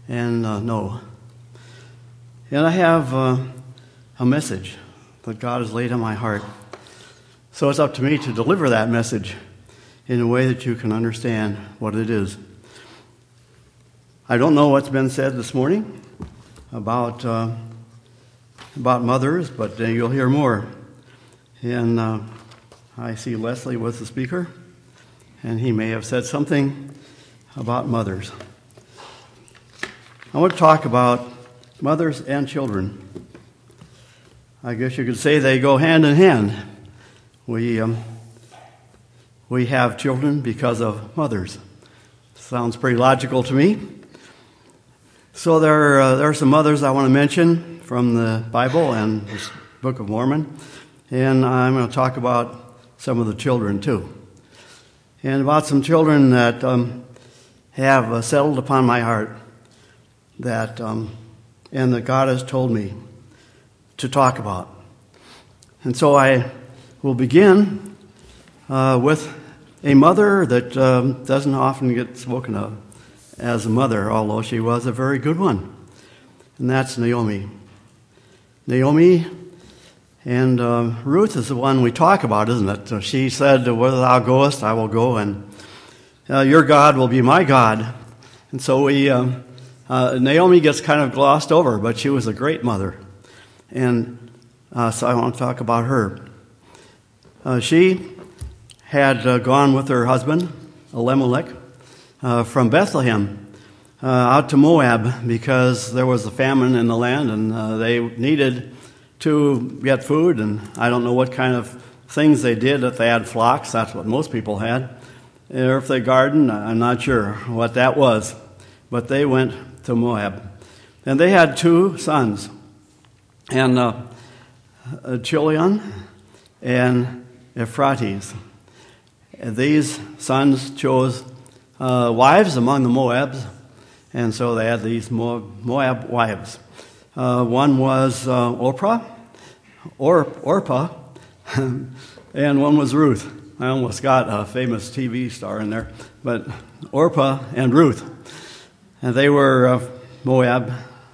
and know. And I have a message that God has laid on my heart. So it's up to me to deliver that message in a way that you can understand what it is. I don't know what's been said this morning about mothers, but you'll hear more. And I see Leslie was the speaker, and he may have said something about mothers. I want to talk about mothers and children. I guess you could say they go hand in hand. We have children because of mothers. Sounds pretty logical to me. So there are some mothers I want to mention from the Bible and the Book of Mormon, and I'm going to talk about some of the children too, and about some children that have settled upon my heart that and that God has told me to talk about. And so I will begin with a mother that doesn't often get spoken of as a mother, although she was a very good one, and that's Naomi. Naomi and Ruth is the one we talk about, isn't it? So she said, "Whether thou goest, I will go, and your God will be my God." And so Naomi gets kind of glossed over, but she was a great mother. And so I want to talk about her. She had gone with her husband, Elimelech, from Bethlehem out to Moab because there was a famine in the land, and they needed to get food. And I don't know what kind of things they did. If they had flocks, that's what most people had. Or if they gardened, I'm not sure what that was. But they went to Moab. And they had two sons, and Chilion and Euphrates. And these sons chose wives among the Moabs, and so they had these Moab wives. One was Orpah, and one was Ruth. I almost got a famous TV star in there, but Orpah and Ruth. And they were Moab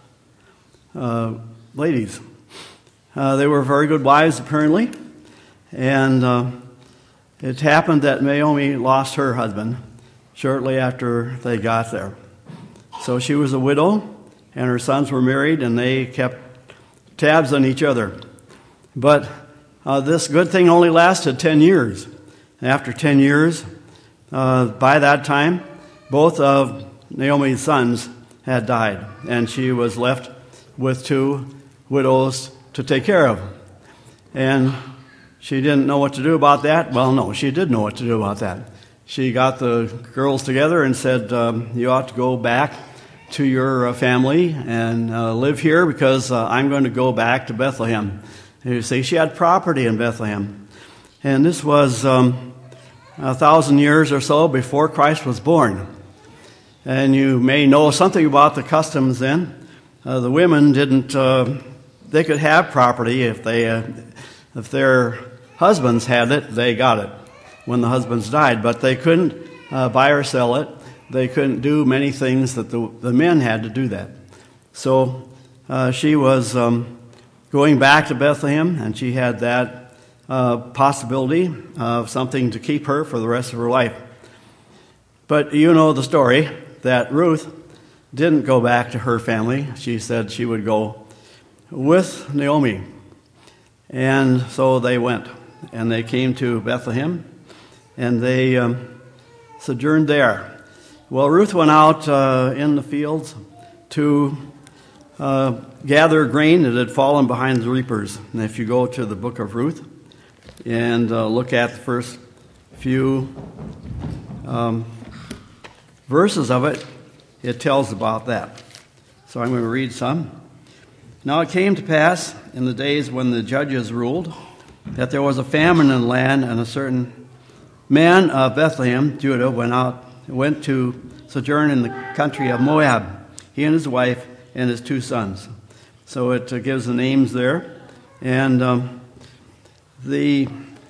ladies. They were very good wives, apparently, and it happened that Naomi lost her husband shortly after they got there. So she was a widow, and her sons were married, and they kept tabs on each other. But this good thing only lasted 10 years. And after 10 years, by that time, both of Naomi's sons had died, and she was left with two widows to take care of. And she didn't know what to do about that. Well, no, she did know what to do about that. She got the girls together and said, you ought to go back to your family and live here because I'm going to go back to Bethlehem. And you see, she had property in Bethlehem. And this was 1,000 years or so before Christ was born. And you may know something about the customs then. The women didn't, they could have property if their husbands had it, they got it when the husbands died. But they couldn't buy or sell it. They couldn't do many things that the men had to do that. So she was going back to Bethlehem, and she had that possibility of something to keep her for the rest of her life. But you know the story that Ruth didn't go back to her family. She said she would go with Naomi. And so they went, and they came to Bethlehem, and they sojourned there. Well, Ruth went out in the fields to gather grain that had fallen behind the reapers. And if you go to the book of Ruth and look at the first few verses of it, it tells about that. So I'm going to read some. Now it came to pass in the days when the judges ruled that there was a famine in the land, and a certain man of Bethlehem, Judah, went to sojourn in the country of Moab, he and his wife and his two sons. So it gives the names there. And the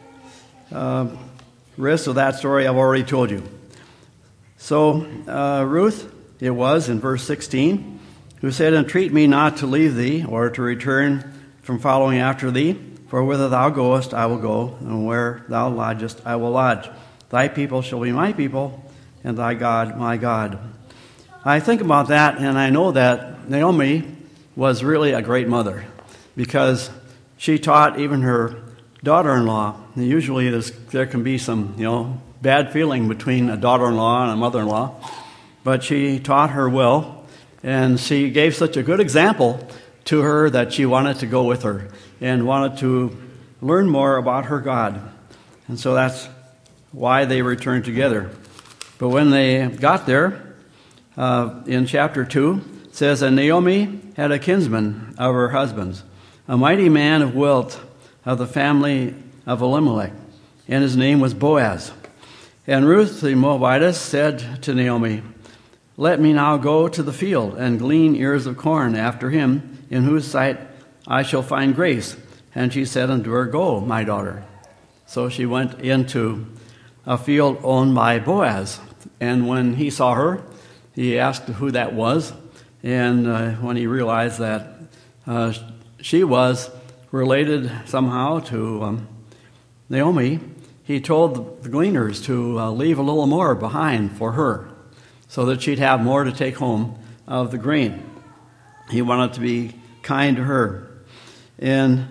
rest of that story I've already told you. So Ruth, it was in verse 16, who said, Entreat me not to leave thee, or to return from following after thee. For whither thou goest, I will go, and where thou lodgest, I will lodge. Thy people shall be my people, and thy God my God. I think about that, and I know that Naomi was really a great mother, because she taught even her daughter-in-law. And usually there can be some, bad feeling between a daughter-in-law and a mother-in-law, but she taught her well. And she gave such a good example to her that she wanted to go with her and wanted to learn more about her God. And so that's why they returned together. But when they got there, in chapter 2, it says, And Naomi had a kinsman of her husband's, a mighty man of wealth of the family of Elimelech, and his name was Boaz. And Ruth the Moabitess said to Naomi, Let me now go to the field and glean ears of corn after him, in whose sight I shall find grace. And she said unto her, Go, my daughter. So she went into a field owned by Boaz. And when he saw her, he asked who that was. And when he realized that she was related somehow to Naomi, he told the gleaners to leave a little more behind for her, so that she'd have more to take home of the grain. He wanted to be kind to her. And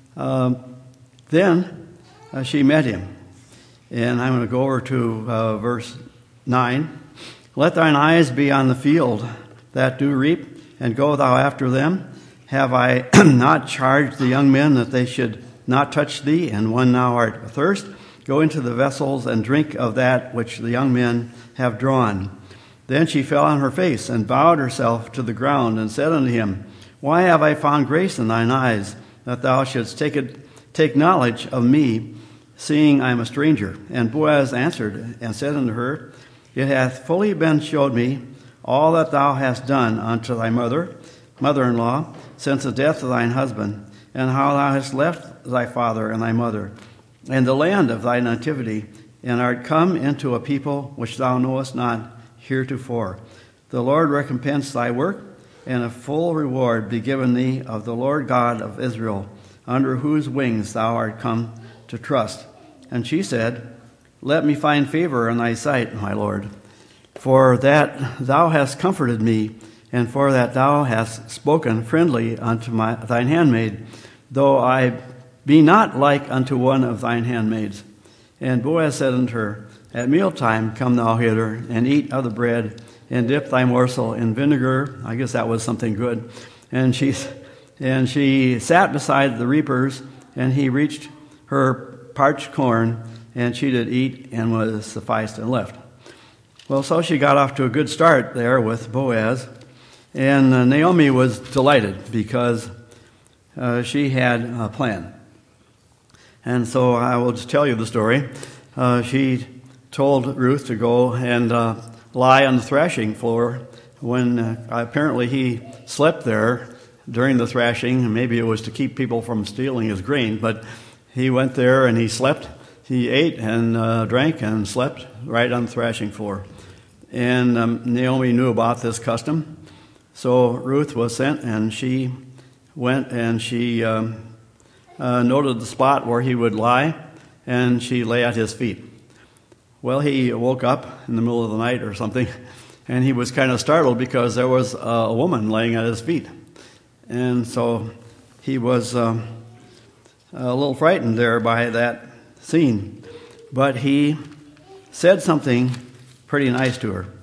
then she met him. And I'm going to go over to verse 9. Let thine eyes be on the field that do reap, and go thou after them. Have I not charged the young men that they should not touch thee? And when thou art athirst, go into the vessels and drink of that which the young men have drawn. Then she fell on her face and bowed herself to the ground and said unto him, Why have I found grace in thine eyes, that thou shouldst take knowledge of me, seeing I am a stranger? And Boaz answered and said unto her, It hath fully been showed me all that thou hast done unto thy mother-in-law, since the death of thine husband, and how thou hast left thy father and thy mother, and the land of thy nativity, and art come into a people which thou knowest not heretofore. The Lord recompense thy work, and a full reward be given thee of the Lord God of Israel, under whose wings thou art come to trust. And she said, Let me find favor in thy sight, my Lord, for that thou hast comforted me, and for that thou hast spoken friendly unto thine handmaid, though I be not like unto one of thine handmaids. And Boaz said unto her, At mealtime come thou hither, and eat of the bread, and dip thy morsel in vinegar. I guess that was something good. And she sat beside the reapers, and he reached her parched corn, and she did eat, and was sufficed and left. Well, so she got off to a good start there with Boaz, and Naomi was delighted because she had a plan. And so I will just tell you the story. She told Ruth to go and lie on the thrashing floor when apparently he slept there during the thrashing, and maybe it was to keep people from stealing his grain, but he went there and he slept. He ate and drank and slept right on the thrashing floor. And Naomi knew about this custom. So Ruth was sent, and she went and she noted the spot where he would lie, and she lay at his feet. Well, he woke up in the middle of the night or something, and he was kind of startled because there was a woman laying at his feet. And so he was a little frightened there by that scene. But he said something pretty nice to her.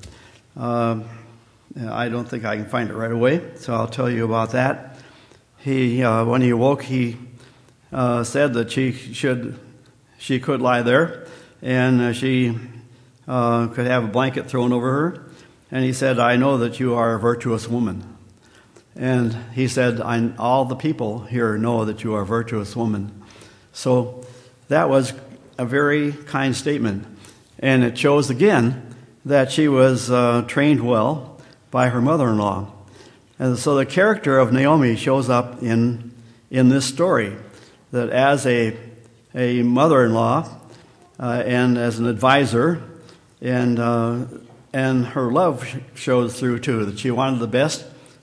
I don't think I can find it right away, so I'll tell you about that. When he awoke, he said that she could lie there, and she could have a blanket thrown over her. And he said, I know that you are a virtuous woman. And he said, all the people here know that you are a virtuous woman. So that was a very kind statement. And it shows again that she was trained well by her mother-in-law. And so the character of Naomi shows up in this story, that as a mother-in-law and as an advisor, and her love shows through too, that she wanted the best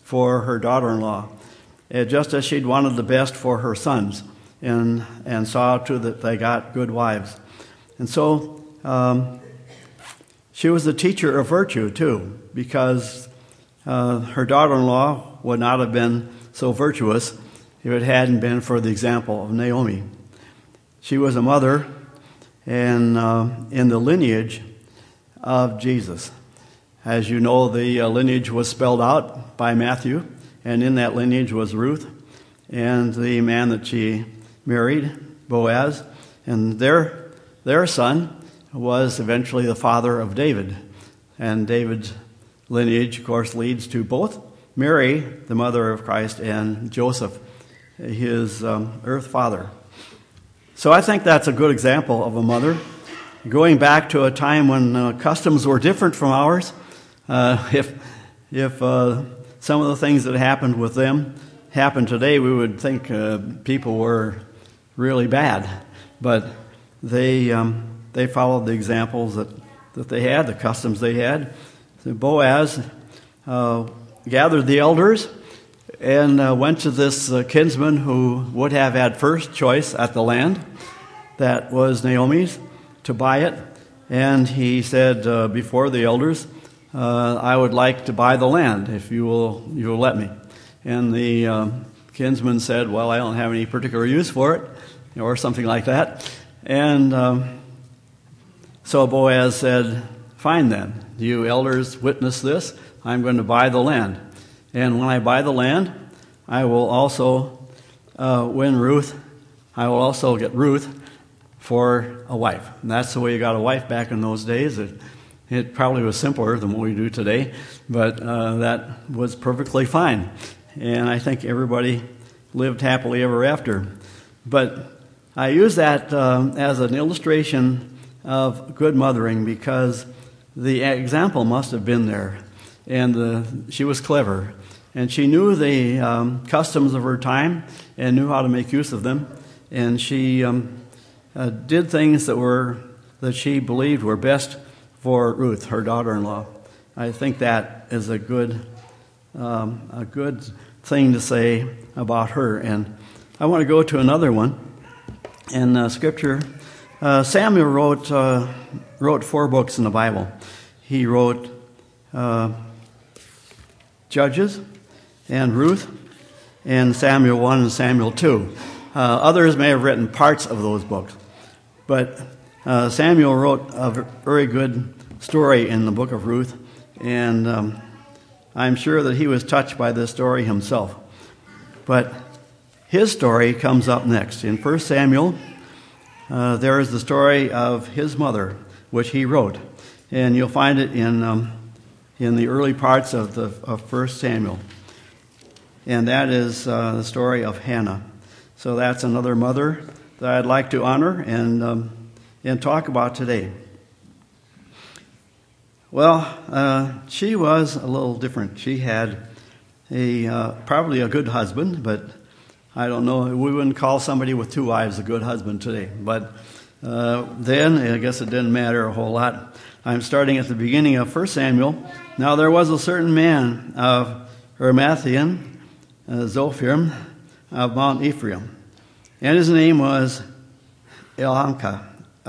for her daughter-in-law, just as she'd wanted the best for her sons, and saw to that they got good wives. And so she was a teacher of virtue too, because her daughter-in-law would not have been so virtuous if it hadn't been for the example of Naomi. She was a mother and in the lineage of Jesus. As you know, the lineage was spelled out by Matthew, and in that lineage was Ruth and the man that she married, Boaz, and their son was eventually the father of David. And David's lineage, of course, leads to both Mary, the mother of Christ, and Joseph, his earth father. So I think that's a good example of a mother. Going back to a time when customs were different from ours, if some of the things that happened with them happened today, we would think people were really bad. But they followed the examples that they had, the customs they had. So Boaz gathered the elders and went to this kinsman who would have had first choice at the land. That was Naomi's, to buy it. And he said before the elders, I would like to buy the land if you will let me. And the kinsman said, well, I don't have any particular use for it, or something like that. And so Boaz said, fine then, you elders witness this, I'm going to buy the land. And when I buy the land, I will also I will also get Ruth for a wife. And that's the way you got a wife back in those days. It probably was simpler than what we do today, but that was perfectly fine. And I think everybody lived happily ever after. But I use that as an illustration of good mothering because the example must have been there. And she was clever. And she knew the customs of her time and knew how to make use of them. And she did things that she believed were best for Ruth, her daughter-in-law. I think that is a good thing to say about her. And I want to go to another one in Scripture. Samuel wrote 4 books in the Bible. He wrote Judges and Ruth and Samuel 1 and Samuel 2. Others may have written parts of those books. But Samuel wrote a very good story in the book of Ruth, and I'm sure that he was touched by this story himself. But his story comes up next. In 1 Samuel, there is the story of his mother, which he wrote. And you'll find it in the early parts of 1 Samuel. And that is the story of Hannah. So that's another mother that I'd like to honor and talk about today. Well, she was a little different. She had probably a good husband, but I don't know. We wouldn't call somebody with 2 wives a good husband today. But then, I guess it didn't matter a whole lot. I'm starting at the beginning of 1 Samuel. Now there was a certain man of Arimathea, Zophim, of Mount Ephraim, and his name was Elkanah,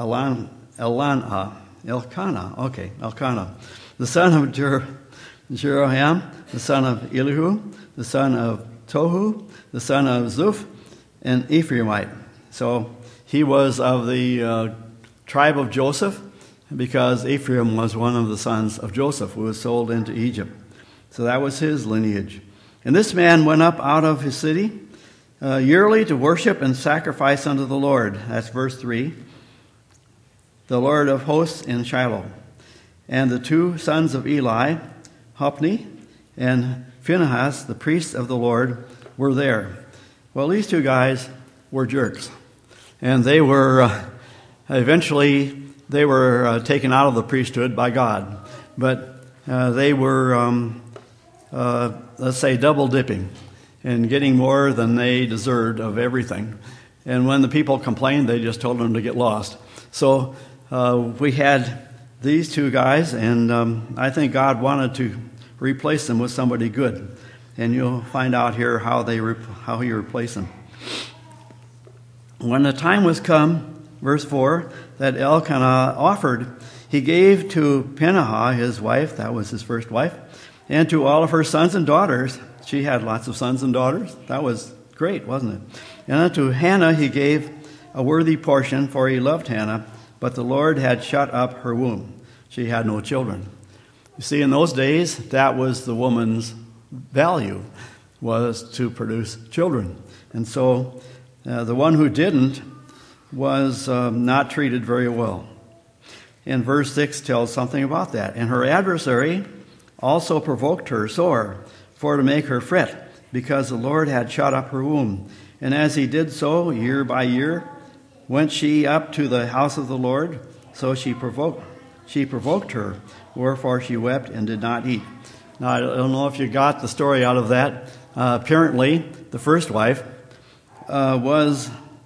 the son of Jeroham, the son of Elihu, the son of Tohu, the son of Zuph, an Ephraimite. So he was of the tribe of Joseph, because Ephraim was one of the sons of Joseph who was sold into Egypt. So that was his lineage. And this man went up out of his city yearly to worship and sacrifice unto the Lord. That's verse 3. The Lord of hosts in Shiloh. And the 2 sons of Eli, Hophni and Phinehas, the priests of the Lord, were there. Well, these 2 guys were jerks. And they were eventually taken out of the priesthood by God. But they were, let's say, double dipping and getting more than they deserved of everything. And when the people complained, they just told them to get lost. So we had these 2 guys, and I think God wanted to replace them with somebody good. and you'll find out here how he replaced them. When the time was come, verse 4, that Elkanah offered, he gave to Peninnah his wife, that was his first wife, and to all of her sons and daughters. She had lots of sons and daughters. That was great, wasn't it? And unto Hannah he gave a worthy portion, for he loved Hannah, but the Lord had shut up her womb. She had no children. You see, in those days, that was the woman's value, was to produce children. And so the one who didn't was not treated very well. And verse 6 tells something about that. And her adversary also provoked her sore, for to make her fret, because the Lord had shut up her womb. And as he did so, year by year, went she up to the house of the Lord, so she provoked her, wherefore she wept and did not eat. Now, I don't know if you got the story out of that. Apparently, the first wife was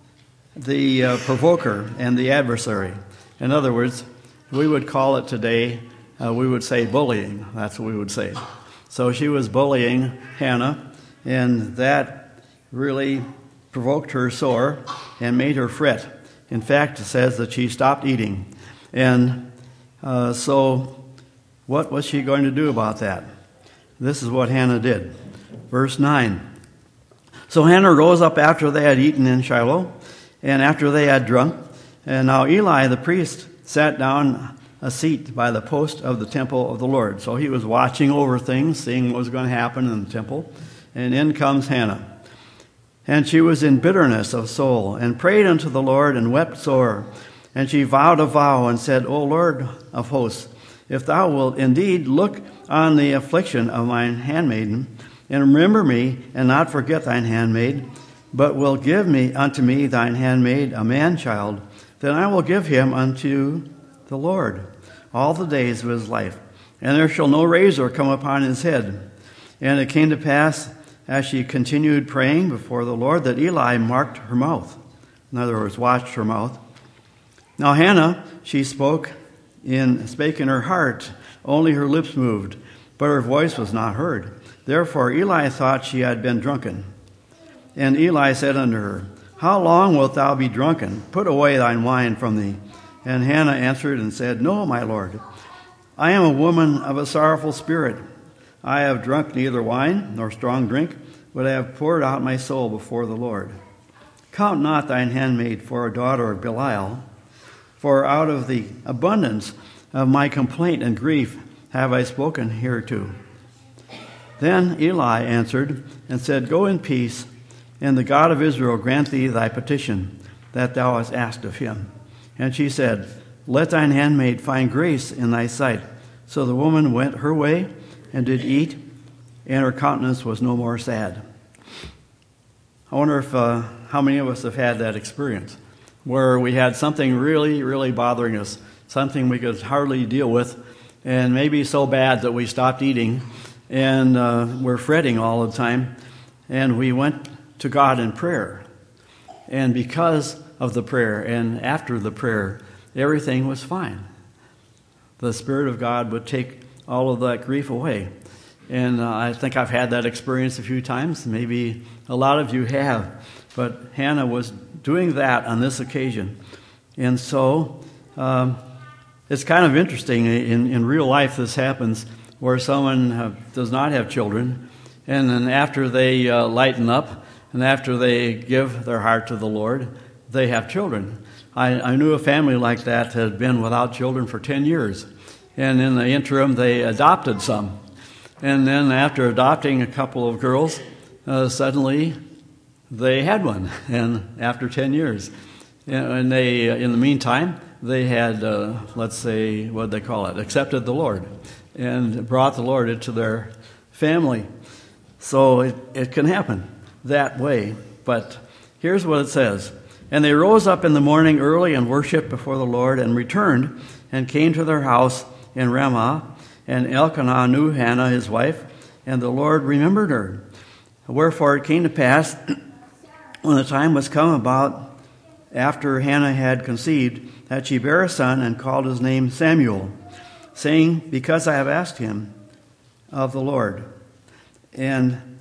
the provoker and the adversary. In other words, we would call it today, we would say bullying. That's what we would say. So she was bullying Hannah, and that really provoked her sore and made her fret. In fact, it says that she stopped eating. And so what was she going to do about that? This is what Hannah did. Verse 9. So Hannah rose up after they had eaten in Shiloh, and after they had drunk. And now Eli the priest sat down a seat by the post of the temple of the Lord. So he was watching over things, seeing what was going to happen in the temple. And in comes Hannah. And she was in bitterness of soul, and prayed unto the Lord, and wept sore. And she vowed a vow, and said, O Lord of hosts, if thou wilt indeed look on the affliction of mine handmaiden, and remember me, and not forget thine handmaid, but will give me unto me thine handmaid a man-child, then I will give him unto the Lord all the days of his life, and there shall no razor come upon his head. And it came to pass, as she continued praying before the Lord, that Eli marked her mouth. In other words, watched her mouth. Now Hannah, she spake in her heart, only her lips moved, but her voice was not heard. Therefore Eli thought she had been drunken. And Eli said unto her, How long wilt thou be drunken? Put away thine wine from thee. And Hannah answered and said, No, my Lord, I am a woman of a sorrowful spirit. I have drunk neither wine nor strong drink, but I have poured out my soul before the Lord. Count not thine handmaid for a daughter of Belial, for out of the abundance of my complaint and grief have I spoken hereto. Then Eli answered and said, Go in peace, and the God of Israel grant thee thy petition that thou hast asked of him. And she said, Let thine handmaid find grace in thy sight. So the woman went her way and did eat, and her countenance was no more sad. I wonder if how many of us have had that experience, where we had something really, really bothering us, something we could hardly deal with, and maybe so bad that we stopped eating, and we're fretting all the time, and we went to God in prayer. And because of the prayer and after the prayer, everything was fine. The Spirit of God would take all of that grief away. And I think I've had that experience a few times. Maybe a lot of you have. But Hannah was doing that on this occasion. And so it's kind of interesting. In real life, this happens where someone does not have children. And then after they lighten up and after they give their heart to the Lord, they have children. I knew a family like that had been without children for 10 years. And in the interim, they adopted some. And then after adopting a couple of girls, suddenly they had one, and after 10 years. And they, in the meantime, they had, let's say, what they call it, accepted the Lord and brought the Lord into their family. So it can happen that way. But here's what it says. And they rose up in the morning early and worshipped before the Lord, and returned and came to their house in Ramah. And Elkanah knew Hannah his wife, and the Lord remembered her. Wherefore it came to pass, when the time was come about after Hannah had conceived, that she bare a son, and called his name Samuel, saying, Because I have asked him of the Lord. And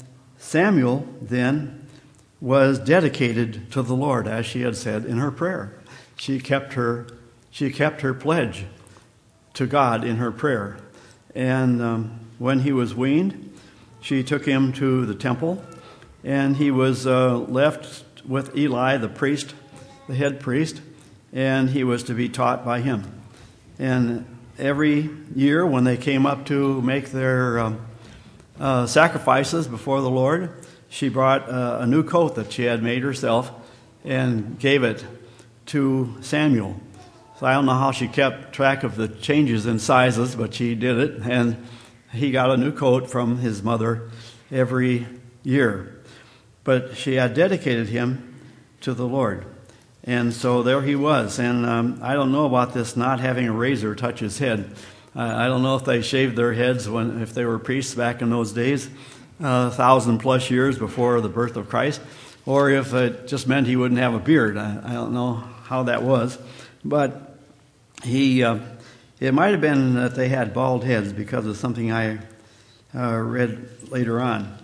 Samuel then was dedicated to the Lord, as she had said in her prayer. She kept her pledge to God in her prayer. And when he was weaned, she took him to the temple, and he was left with Eli, the priest, the head priest, and he was to be taught by him. And every year when they came up to make their sacrifices before the Lord, she brought a new coat that she had made herself and gave it to Samuel. So I don't know how she kept track of the changes in sizes, but she did it, and he got a new coat from his mother every year. But she had dedicated him to the Lord. And so there he was. And I don't know about this not having a razor touch his head. I don't know if they shaved their heads if they were priests back in those days, 1,000+ years before the birth of Christ, or if it just meant he wouldn't have a beard. I don't know how that was. But it might have been that they had bald heads because of something I read later on.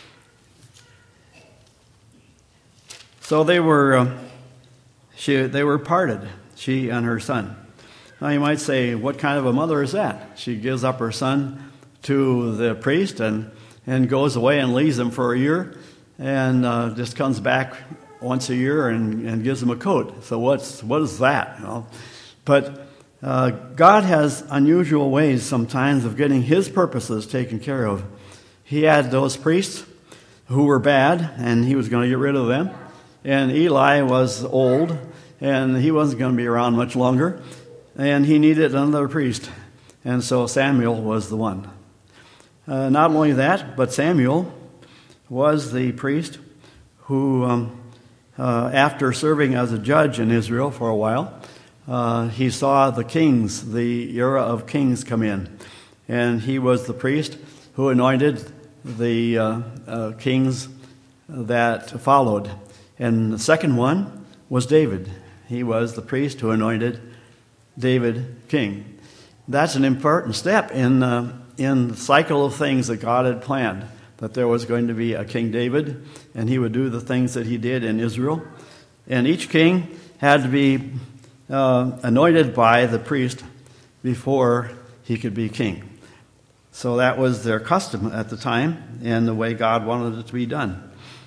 So they were parted, she and her son. Now you might say, what kind of a mother is that? She gives up her son to the priest and goes away and leaves him for a year, and just comes back once a year and gives him a coat. So what is that? You know? But God has unusual ways sometimes of getting his purposes taken care of. He had those priests who were bad, and he was going to get rid of them. And Eli was old, and he wasn't going to be around much longer. And he needed another priest. And so Samuel was the one. Not only that, but Samuel was the priest who, after serving as a judge in Israel for a while, he saw the kings, the era of kings come in. And he was the priest who anointed the kings that followed. And the second one was David. He was the priest who anointed David king. That's an important step in the cycle of things that God had planned, that there was going to be a King David, and he would do the things that he did in Israel. And each king had to be anointed by the priest before he could be king. So that was their custom at the time, and the way God wanted it to be done.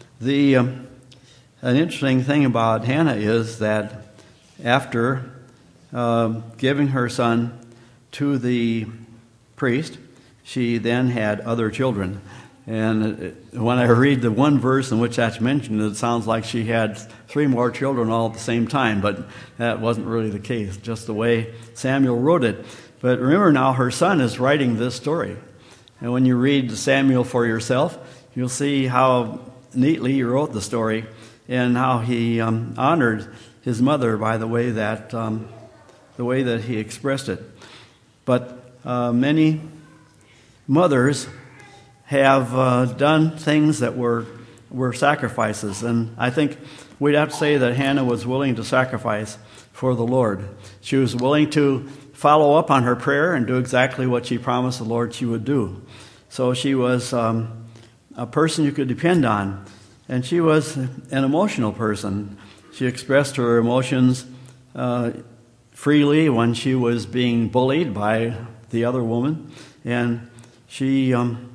An interesting thing about Hannah is that after giving her son to the priest, she then had other children. And when I read the one verse in which that's mentioned, it sounds like she had 3 more children all at the same time, but that wasn't really the case, just the way Samuel wrote it. But remember now, her son is writing this story. And when you read Samuel for yourself, you'll see how neatly he wrote the story and how he honored his mother by the way that he expressed it. But many mothers have done things that were sacrifices, and I think we'd have to say that Hannah was willing to sacrifice for the Lord. She was willing to follow up on her prayer and do exactly what she promised the Lord she would do. So she was a person you could depend on, and she was an emotional person. She expressed her emotions freely when she was being bullied by the other woman, and she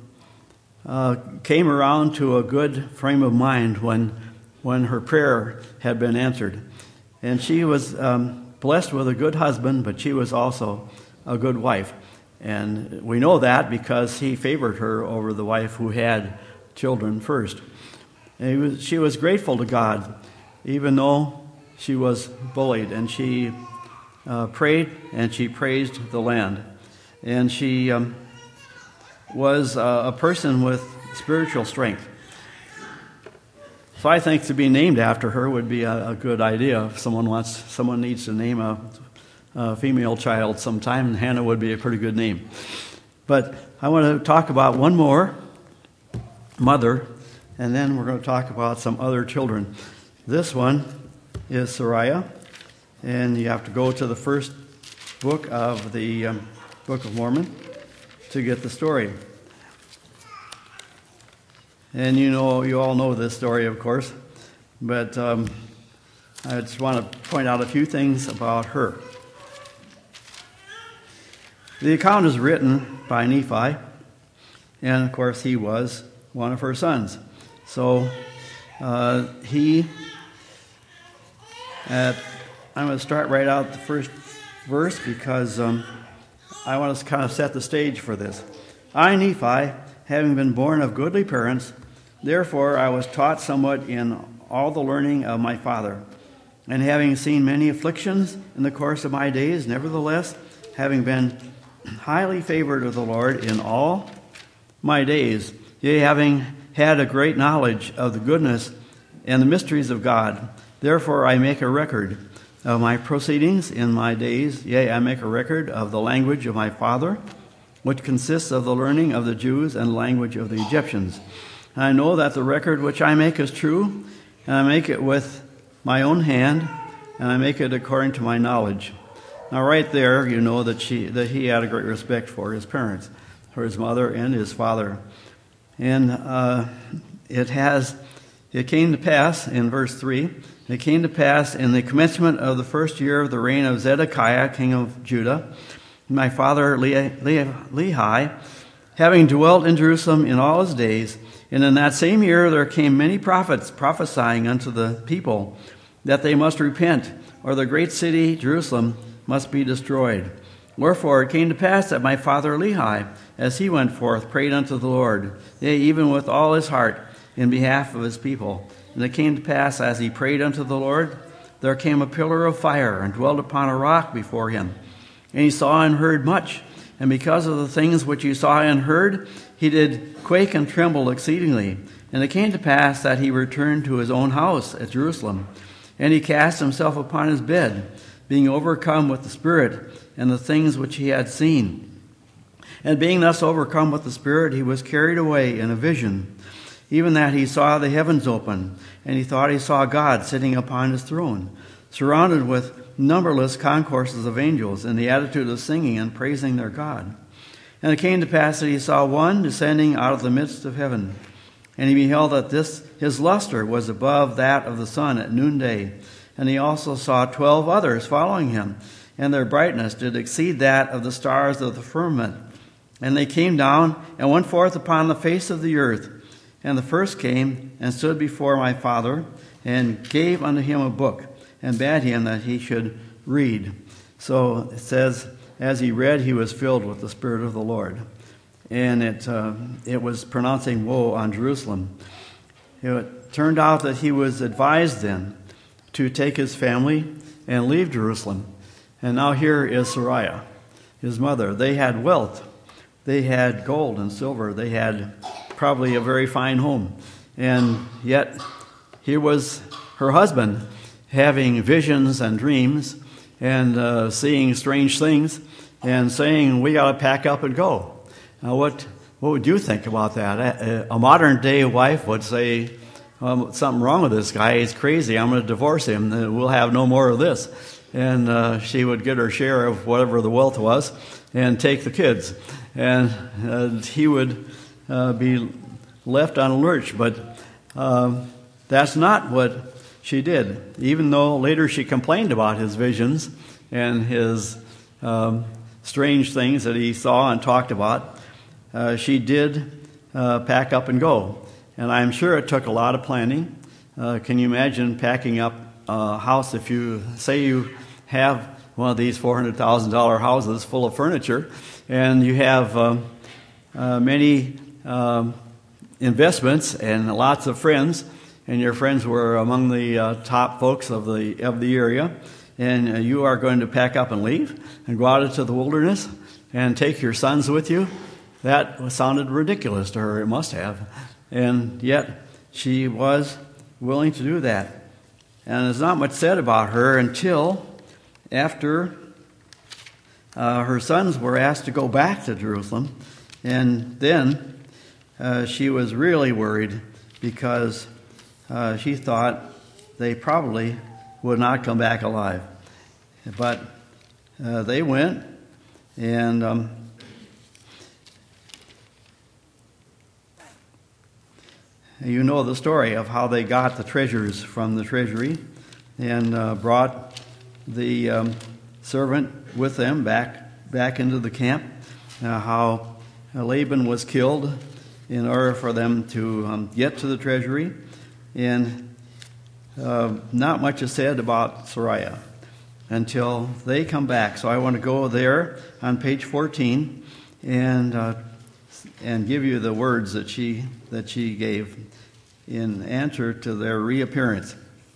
came around to a good frame of mind when her prayer had been answered. And she was blessed with a good husband, but she was also a good wife. And we know that because he favored her over the wife who had children first. And she was grateful to God, even though she was bullied, and she prayed and she praised the land. And she was a person with spiritual strength. So I think to be named after her would be a good idea. If someone needs to name a female child sometime, Hannah would be a pretty good name. But I want to talk about one more mother, and then we're going to talk about some other children. This one is Sariah, and you have to go to the first book of the Book of Mormon to get the story. And you all know this story, of course, but I just want to point out a few things about her. The account is written by Nephi, and of course he was one of her sons. So I'm going to start right out the first verse because I want to kind of set the stage for this. I, Nephi, having been born of goodly parents, therefore I was taught somewhat in all the learning of my father. And having seen many afflictions in the course of my days, nevertheless, having been highly favored of the Lord in all my days, yea, having had a great knowledge of the goodness and the mysteries of God, therefore I make a record of my proceedings in my days, yea, I make a record of the language of my father, which consists of the learning of the Jews and language of the Egyptians. And I know that the record which I make is true, and I make it with my own hand, and I make it according to my knowledge. Now, right there, you know that he had a great respect for his parents, for his mother and his father. And it came to pass, in verse 3, it came to pass in the commencement of the first year of the reign of Zedekiah, king of Judah, my father Lehi, having dwelt in Jerusalem in all his days, and in that same year there came many prophets prophesying unto the people that they must repent, or the great city Jerusalem must be destroyed. Wherefore it came to pass that my father Lehi, as he went forth, prayed unto the Lord, yea, even with all his heart, in behalf of his people. And it came to pass, as he prayed unto the Lord, there came a pillar of fire, and dwelt upon a rock before him. And he saw and heard much. And because of the things which he saw and heard, he did quake and tremble exceedingly. And it came to pass that he returned to his own house at Jerusalem. And he cast himself upon his bed, being overcome with the Spirit and the things which he had seen. And being thus overcome with the Spirit, he was carried away in a vision, even that he saw the heavens open, and he thought he saw God sitting upon his throne, surrounded with numberless concourses of angels, in the attitude of singing and praising their God. And it came to pass that he saw one descending out of the midst of heaven. And he beheld that his luster was above that of the sun at noonday. And he also saw 12 others following him, and their brightness did exceed that of the stars of the firmament. And they came down and went forth upon the face of the earth. And the first came and stood before my father, and gave unto him a book, and bade him that he should read. So it says, as he read, he was filled with the Spirit of the Lord. And it was pronouncing woe on Jerusalem. It turned out that he was advised then to take his family and leave Jerusalem. And now here is Sariah, his mother. They had wealth. They had gold and silver. They had probably a very fine home. And yet here was her husband having visions and dreams and seeing strange things and saying, we got to pack up and go. Now, what would you think about that? A modern day wife would say, something wrong with this guy. He's crazy. I'm going to divorce him. We'll have no more of this. And she would get her share of whatever the wealth was and take the kids. And he would be left on a lurch. But that's not what she did. Even though later she complained about his visions and his strange things that he saw and talked about, she did pack up and go. And I'm sure it took a lot of planning. Can you imagine packing up a house if you say you have one of these $400,000 houses full of furniture and you have many investments and lots of friends, and your friends were among the top folks of the area, and you are going to pack up and leave and go out into the wilderness and take your sons with you? That sounded ridiculous to her. It must have. And yet she was willing to do that. And there's not much said about her until after her sons were asked to go back to Jerusalem. And then she was really worried because she thought they probably would not come back alive. But they went, and You know the story of how they got the treasures from the treasury and brought the servant with them back into the camp. How Laban was killed in order for them to get to the treasury, and not much is said about Sariah until they come back. So I want to go there on page 14 and give you the words that she gave in answer to their reappearance.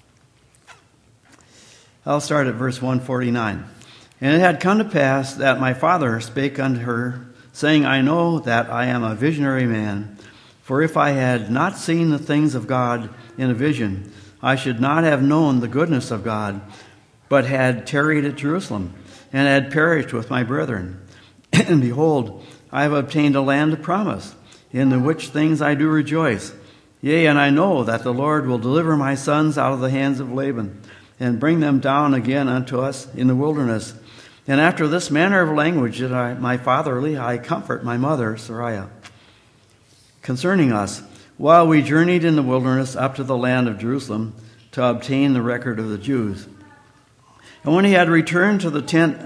I'll start at verse 149. And it had come to pass that my father spake unto her, saying, I know that I am a visionary man. For if I had not seen the things of God in a vision, I should not have known the goodness of God, but had tarried at Jerusalem, and had perished with my brethren. And behold, I have obtained a land of promise, in the which things I do rejoice. Yea, and I know that the Lord will deliver my sons out of the hands of Laban, and bring them down again unto us in the wilderness. And after this manner of language did my father Lehi comfort my mother Sariah concerning us, while we journeyed in the wilderness up to the land of Jerusalem to obtain the record of the Jews. And when we had returned to the tent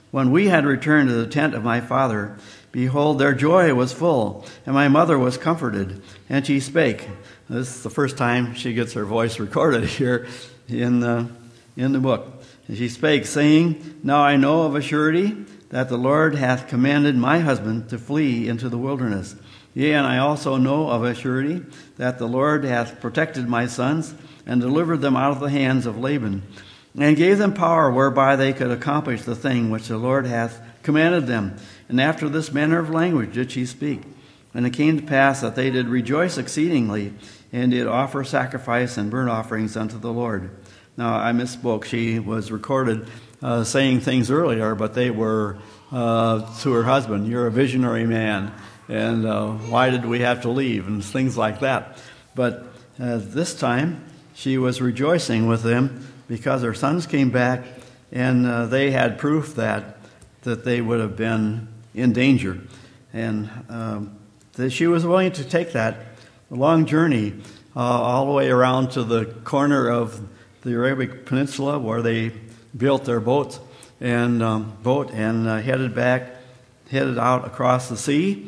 of my father, behold, their joy was full, and my mother was comforted, and she spake. This is the first time she gets her voice recorded here in the book. And she spake, saying, Now I know of a surety that the Lord hath commanded my husband to flee into the wilderness. Yea, and I also know of a surety that the Lord hath protected my sons, and delivered them out of the hands of Laban, and gave them power whereby they could accomplish the thing which the Lord hath commanded them. And after this manner of language did she speak. And it came to pass that they did rejoice exceedingly, and did offer sacrifice and burnt offerings unto the Lord. Now, I misspoke. She was recorded saying things earlier, but they were to her husband, you're a visionary man, and why did we have to leave, and things like that. But this time, she was rejoicing with them because her sons came back, and they had proof that they would have been in danger. And that she was willing to take that long journey all the way around to the corner of the Arabic Peninsula where they built their boat and headed out across the sea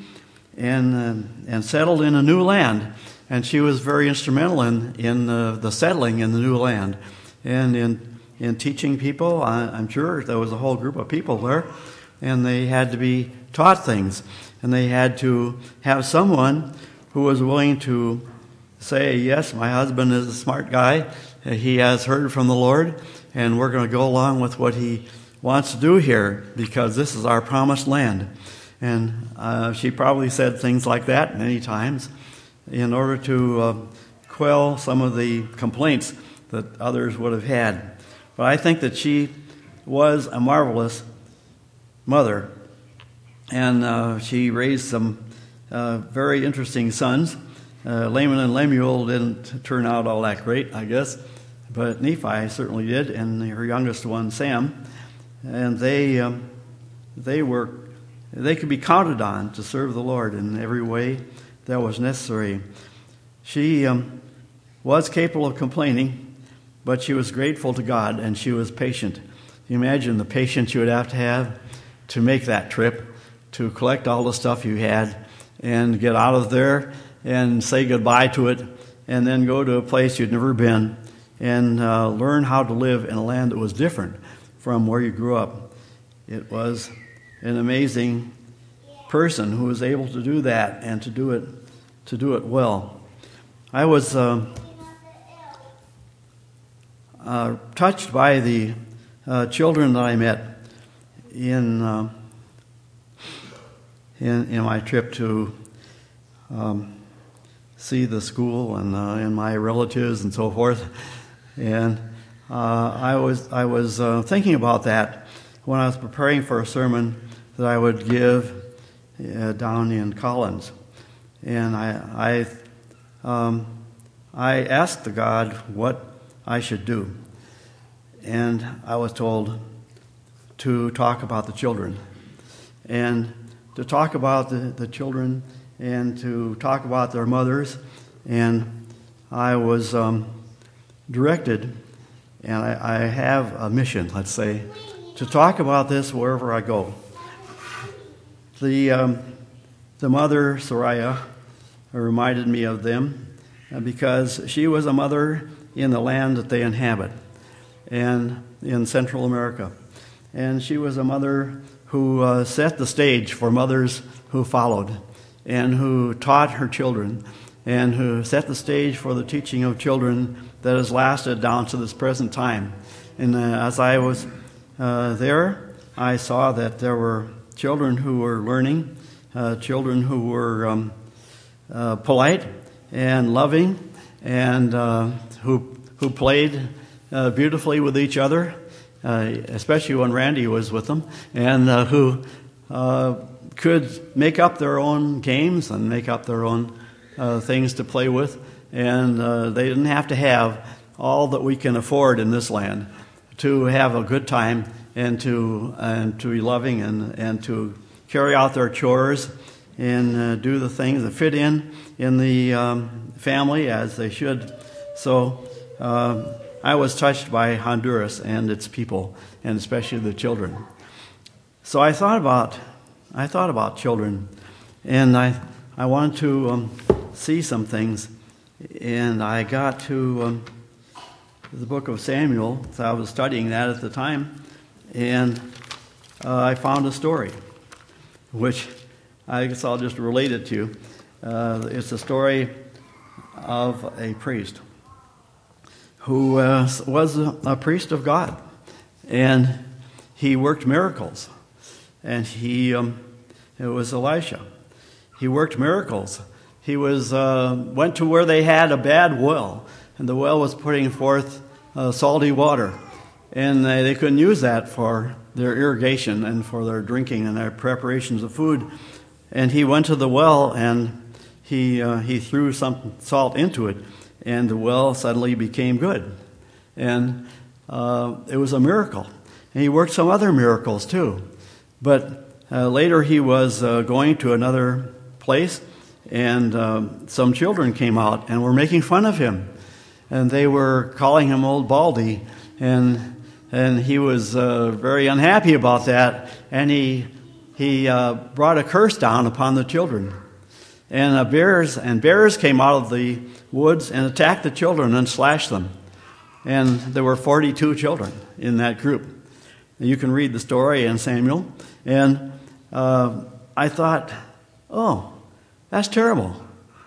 and settled in a new land. And she was very instrumental in the settling in the new land and in teaching people. I'm sure there was a whole group of people there, and they had to be taught things, and they had to have someone who was willing to say, yes, my husband is a smart guy. He has heard from the Lord, and we're going to go along with what he wants to do here because this is our promised land. And she probably said things like that many times in order to quell some of the complaints that others would have had. But I think that she was a marvelous mother, and she raised some very interesting sons. Laman and Lemuel didn't turn out all that great, I guess, but Nephi certainly did, and her youngest one, Sam. And they could be counted on to serve the Lord in every way that was necessary. She was capable of complaining, but she was grateful to God, and she was patient. You imagine the patience you would have to make that trip, to collect all the stuff you had and get out of there and say goodbye to it, and then go to a place you'd never been and learn how to live in a land that was different from where you grew up. It was an amazing person who was able to do that and to do it well. I was touched by the children that I met in my trip to see the school and my relatives and so forth, and I was thinking about that when I was preparing for a sermon that I would give down in Collins, and I asked the God what I should do, and I was told to talk about the children, and to talk about the children, and to talk about their mothers, and I was directed, and I have a mission, let's say, to talk about this wherever I go. The mother, Soraya, reminded me of them because she was a mother in the land that they inhabit and in Central America. And she was a mother who set the stage for mothers who followed and who taught her children and who set the stage for the teaching of children that has lasted down to this present time. And as I was there, I saw that there were children who were learning, children who were polite and loving, and who played beautifully with each other, especially when Randy was with them, and who could make up their own games and make up their own things to play with. And they didn't have to have all that we can afford in this land to have a good time and to be loving and to carry out their chores and do the things that fit in the family as they should. So I was touched by Honduras and its people, and especially the children. So I thought about children, and I wanted to see some things, and I got to the book of Samuel. So I was studying that at the time, and I found a story, which I guess I'll just relate it to you. It's a story of a priest who was a priest of God, and he worked miracles. And it was Elisha. He worked miracles. He went to where they had a bad well, and the well was putting forth salty water, and they couldn't use that for their irrigation and for their drinking and their preparations of food. And he went to the well, and he threw some salt into it, and the well suddenly became good. And it was a miracle. And he worked some other miracles too. But later he was going to another place, and some children came out and were making fun of him. And they were calling him Old Baldy, and he was very unhappy about that. And he brought a curse down upon the children. And bears came out of the woods and attacked the children and slashed them. And there were 42 children in that group. You can read the story in Samuel. And I thought, oh, that's terrible.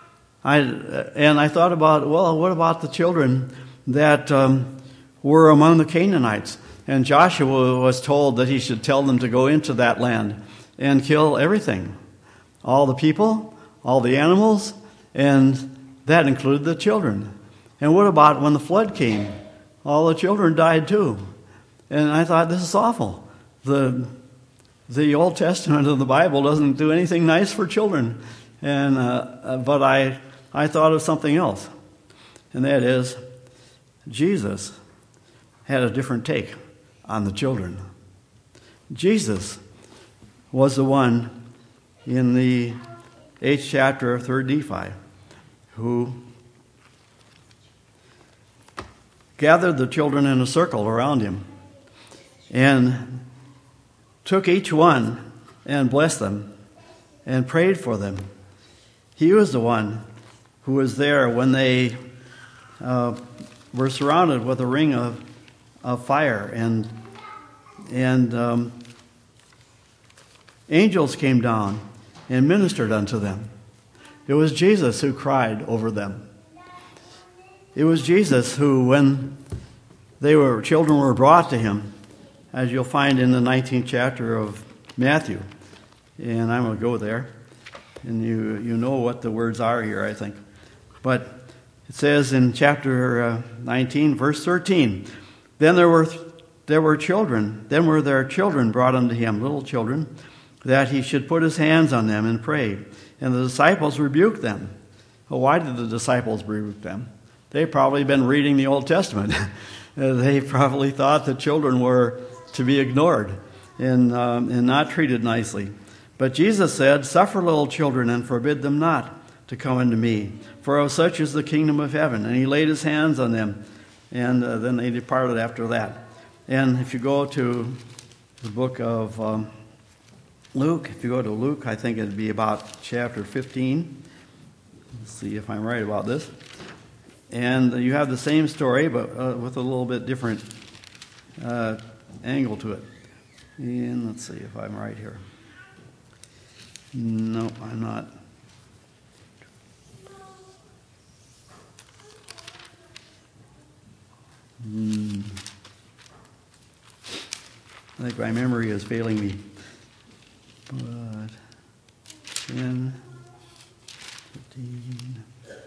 I thought about, well, what about the children that were among the Canaanites? And Joshua was told that he should tell them to go into that land and kill everything, all the people, all the animals, and that included the children. And what about when the flood came? All the children died too. And I thought, this is awful. The Old Testament of the Bible doesn't do anything nice for children. And but I thought of something else, and that is Jesus had a different take on the children. Jesus was the one in the 8th chapter of 3rd Nephi who gathered the children in a circle around him and took each one and blessed them and prayed for them. He was the one who was there when they were surrounded with a ring of fire, and angels came down and ministered unto them. It was Jesus who cried over them. It was Jesus who, when children were brought to him, as you'll find in the 19th chapter of Matthew, and I'm going to go there, and you know what the words are here, I think. But it says in chapter 19, verse 13, Then there were children brought unto him, little children, that he should put his hands on them and pray. And the disciples rebuked them. Well, why did the disciples rebuke them? They'd probably been reading the Old Testament. They probably thought the children were to be ignored and not treated nicely. But Jesus said, Suffer little children and forbid them not to come unto me. For of such is the kingdom of heaven. And he laid his hands on them, and then they departed after that. And if you go to the book of Luke, if you go to Luke, I think it'd be about chapter 15. Let's see if I'm right about this. And you have the same story, but with a little bit different angle to it. And let's see if I'm right here. No, I'm not. I think my memory is failing me. But 10, 15.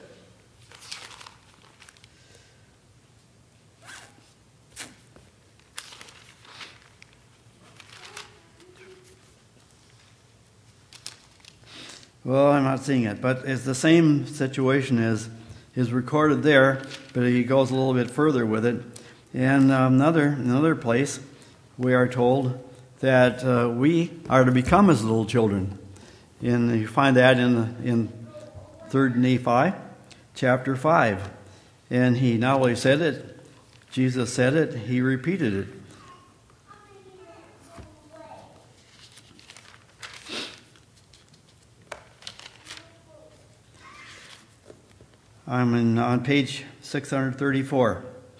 Well, I'm not seeing it, but it's the same situation as is recorded there, but he goes a little bit further with it. And another place, we are told that we are to become as little children. And you find that in 3rd Nephi, chapter 5. And he not only said it, Jesus said it, he repeated it. I'm on page 634.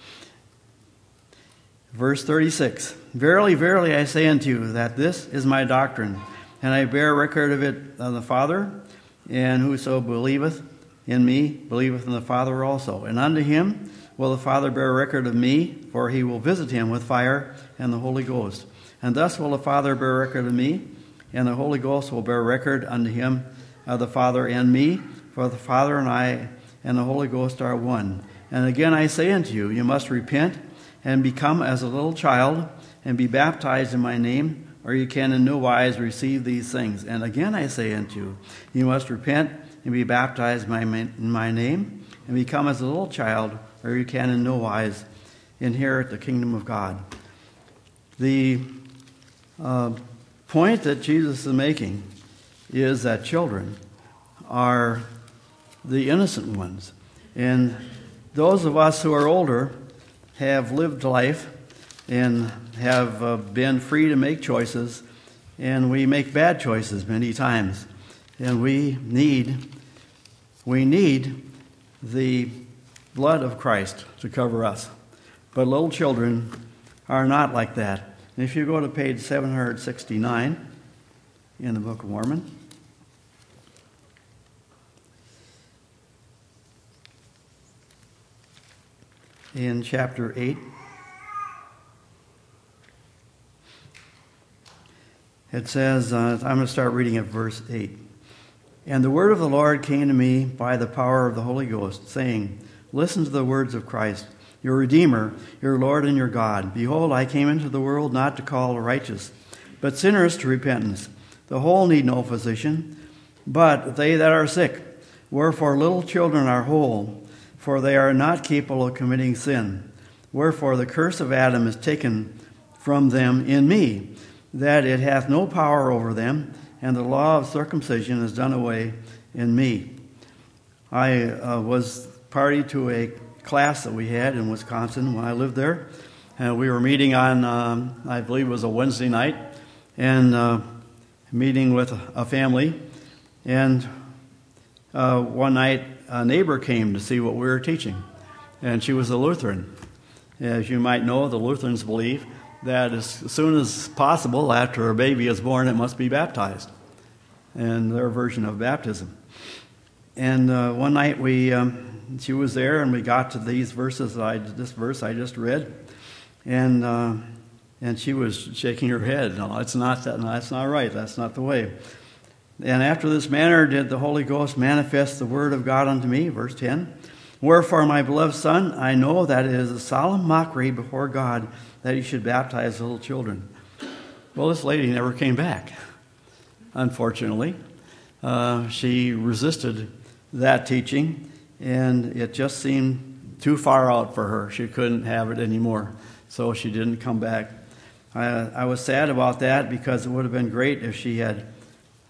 Verse 36. Verily, verily, I say unto you that this is my doctrine, and I bear record of it of the Father, and whoso believeth in me believeth in the Father also. And unto him will the Father bear record of me, for he will visit him with fire and the Holy Ghost. And thus will the Father bear record of me, and the Holy Ghost will bear record unto him of the Father and me, for the Father and I and the Holy Ghost are one. And again I say unto you, you must repent and become as a little child, and be baptized in my name, or you can in no wise receive these things. And again I say unto you, you must repent and be baptized in my name, and become as a little child, or you can in no wise inherit the kingdom of God. The point that Jesus is making is that children are the innocent ones. And those of us who are older have lived life and have been free to make choices, and we make bad choices many times. And we need the blood of Christ to cover us. But little children are not like that. And if you go to page 769 in the Book of Mormon, in chapter 8, it says, I'm going to start reading at verse 8. And the word of the Lord came to me by the power of the Holy Ghost, saying, listen to the words of Christ, your Redeemer, your Lord and your God. Behold, I came into the world not to call the righteous, but sinners to repentance. The whole need no physician, but they that are sick. Wherefore little children are whole, for they are not capable of committing sin. Wherefore the curse of Adam is taken from them in me, that it hath no power over them, and the law of circumcision is done away in me. I was party to a class that we had in Wisconsin when I lived there. We were meeting on, I believe it was a Wednesday night, and meeting with a family. And one night, a neighbor came to see what we were teaching, and she was a Lutheran. As you might know, the Lutherans believe that as soon as possible after a baby is born, it must be baptized, and their version of baptism. And one night she was there, and we got to these verses. This verse I just read, and she was shaking her head. No, it's not that. No, that's not right. That's not the way. And after this manner did the Holy Ghost manifest the word of God unto me, verse 10. Wherefore, my beloved son, I know that it is a solemn mockery before God that you should baptize little children. Well, this lady never came back, unfortunately. She resisted that teaching, and it just seemed too far out for her. She couldn't have it anymore, so she didn't come back. I was sad about that, because it would have been great if she had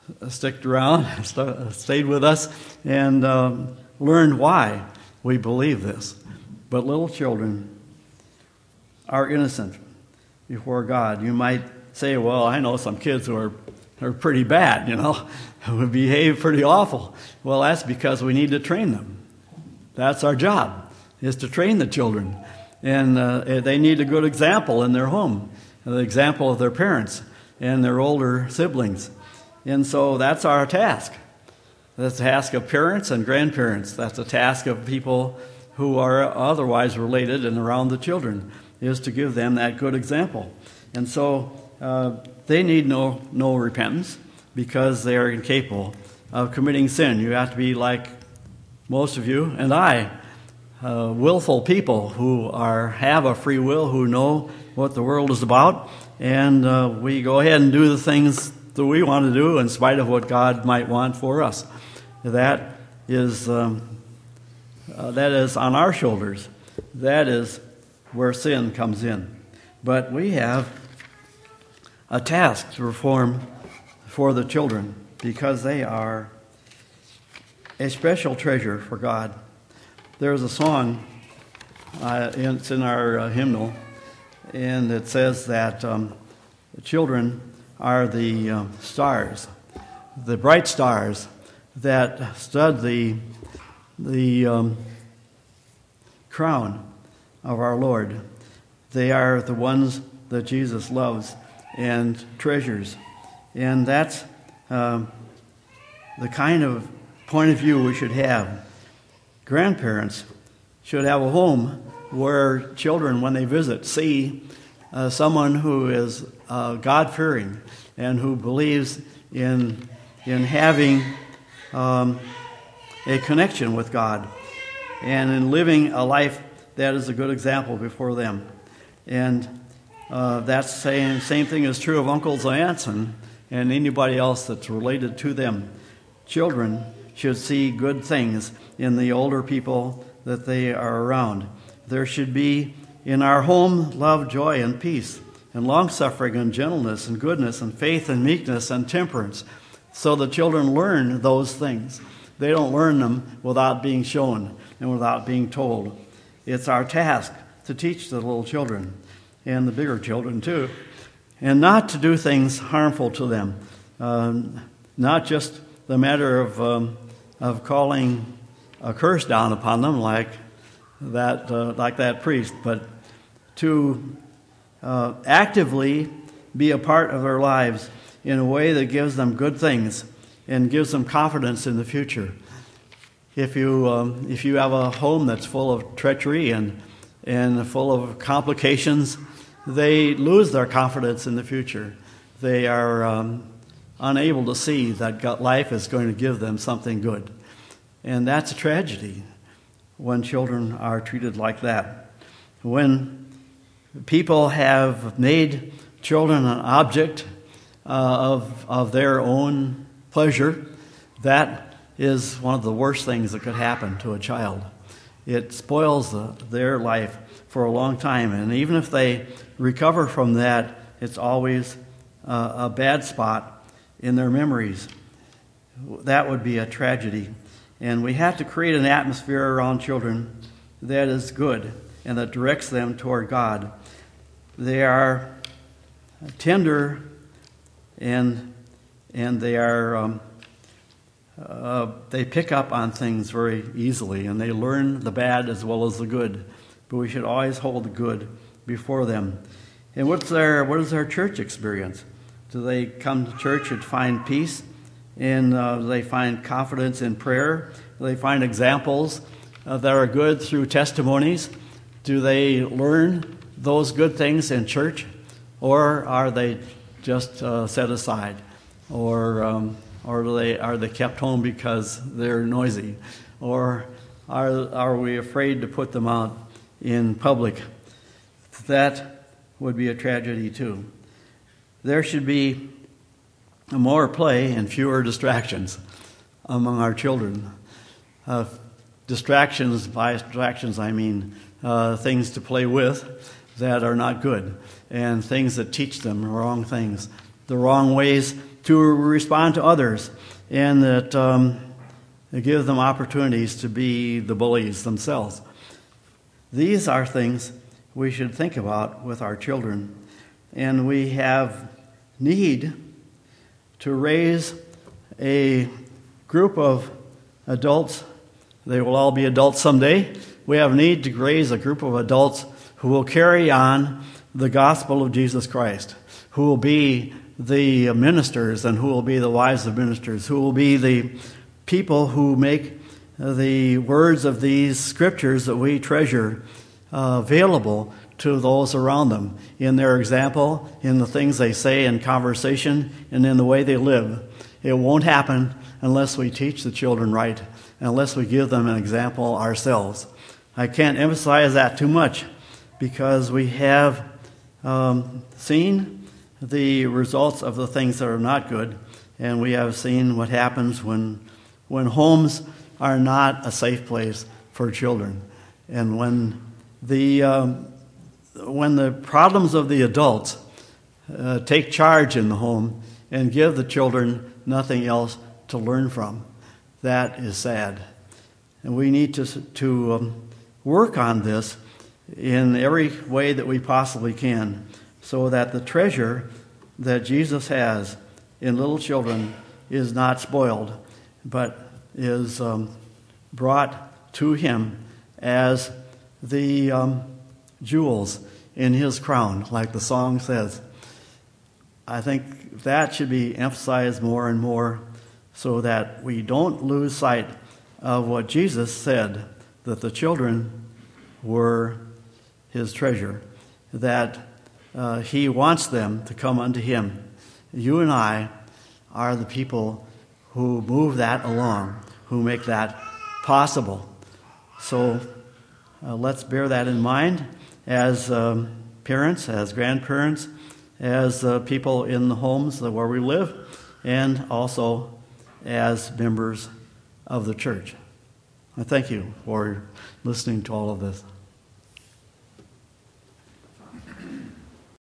sticked around, stayed with us, and learned why we believe this. But little children are innocent before God. You might say, well, I know some kids who are pretty bad, who behave pretty awful. Well, that's because we need to train them. That's our job, is to train the children. And they need a good example in their home, the example of their parents and their older siblings. And so that's our task. That's the task of parents and grandparents. That's the task of people who are otherwise related and around the children, is to give them that good example. And so they need no repentance because they are incapable of committing sin. You have to be like most of you and I, willful people who have a free will, who know what the world is about, and we go ahead and do the things that we want to do in spite of what God might want for us. That is on our shoulders. That is where sin comes in. But we have a task to perform for the children because they are a special treasure for God. There's a song, it's in our hymnal, and it says that the children are the stars, the bright stars that stud the crown of our Lord. They are the ones that Jesus loves and treasures. And that's the kind of point of view we should have. Grandparents should have a home where children, when they visit, see someone who is God-fearing and who believes in having a connection with God and in living a life that is a good example before them. And that same thing is true of uncles and aunts and anybody else that's related to them. Children should see good things in the older people that they are around. There should be in our home love, joy, and peace, and long-suffering, and gentleness, and goodness, and faith, and meekness, and temperance. So the children learn those things. They don't learn them without being shown and without being told. It's our task to teach the little children, and the bigger children too, and not to do things harmful to them. Not just the matter of calling a curse down upon them like that priest, but to actively be a part of their lives in a way that gives them good things and gives them confidence in the future. If you have a home that's full of treachery and full of complications, they lose their confidence in the future. They are unable to see that life is going to give them something good. And that's a tragedy when children are treated like that. When people have made children an object of their own pleasure, that is one of the worst things that could happen to a child. It spoils their life for a long time, and even if they recover from that, it's always a bad spot in their memories. That would be a tragedy. And we have to create an atmosphere around children that is good and that directs them toward God. They are tender and they are they pick up on things very easily, and they learn the bad as well as the good. But we should always hold the good before them. And what is their church experience? Do they come to church and find peace? And do they find confidence in prayer? Do they find examples that are good through testimonies? Do they learn those good things in church? Or are they just set aside? Or are they kept home because they're noisy? Or are we afraid to put them out in public? That would be a tragedy too. There should be more play and fewer distractions among our children. Distractions, by distractions I mean things to play with that are not good, and things that teach them wrong things, the wrong ways to respond to others, and that it gives them opportunities to be the bullies themselves. These are things we should think about with our children, and we have need to raise a group of adults. They will all be adults someday. We have need to raise a group of adults who will carry on the gospel of Jesus Christ, who will be the ministers and who will be the wives of ministers, who will be the people who make the words of these scriptures that we treasure available to those around them in their example, in the things they say in conversation, and in the way they live. It won't happen unless we teach the children right, unless we give them an example ourselves. I can't emphasize that too much because we have seen the results of the things that are not good, and we have seen what happens when homes are not a safe place for children, and when the problems of the adults take charge in the home and give the children nothing else to learn from. That is sad. And we need to work on this in every way that we possibly can so that the treasure that Jesus has in little children is not spoiled, but is brought to him as the jewels in his crown, like the song says. I think that should be emphasized more and more so that we don't lose sight of what Jesus said, that the children were his treasure, that he wants them to come unto him. You and I are the people who move that along, who make that possible. So let's bear that in mind as parents, as grandparents, as people in the homes where we live, and also as members of the church. I thank you for listening to all of this.